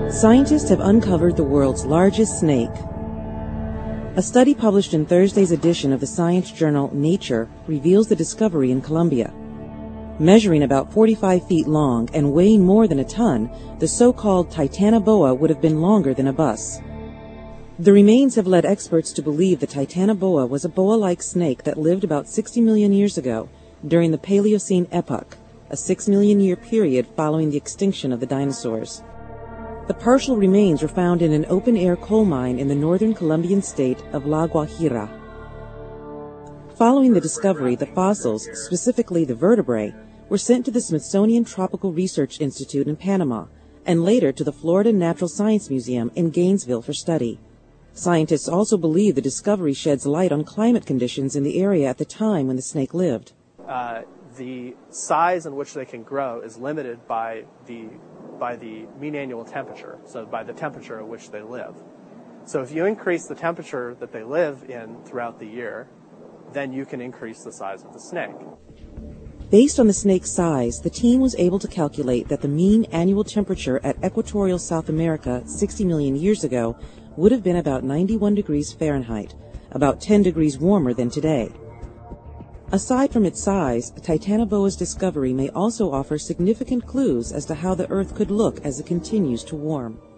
Scientists have uncovered the world's largest snake. A study published in Thursday's edition of the science journal Nature reveals the discovery in Colombia. Measuring about 45 feet long and weighing more than a ton, the so-called Titanoboa would have been longer than a bus. The remains have led experts to believe the Titanoboa was a boa-like snake that lived about 60 million years ago during the Paleocene epoch, a 6 million year period following the extinction of the dinosaurs. The partial remains were found in an open-air coal mine in the northern Colombian state of La Guajira. Following the discovery, the fossils, specifically the vertebrae, were sent to the Smithsonian Tropical Research Institute in Panama and later to the Florida Natural Science Museum in Gainesville for study. Scientists also believe the discovery sheds light on climate conditions in the area at the time when the snake lived. The size in which they can grow is limited by the mean annual temperature, so by the temperature at which they live. So if you increase the temperature that they live in throughout the year, then you can increase the size of the snake. Based on the snake's size, the team was able to calculate that the mean annual temperature at equatorial South America 60 million years ago would have been about 91 degrees Fahrenheit, about 10 degrees warmer than today. Aside from its size, Titanoboa's discovery may also offer significant clues as to how the Earth could look as it continues to warm.